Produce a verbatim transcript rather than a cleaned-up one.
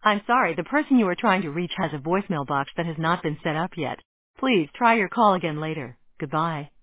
I'm sorry, the person you are trying to reach has a voicemail box that has not been set up yet. Please try your call again later. Goodbye.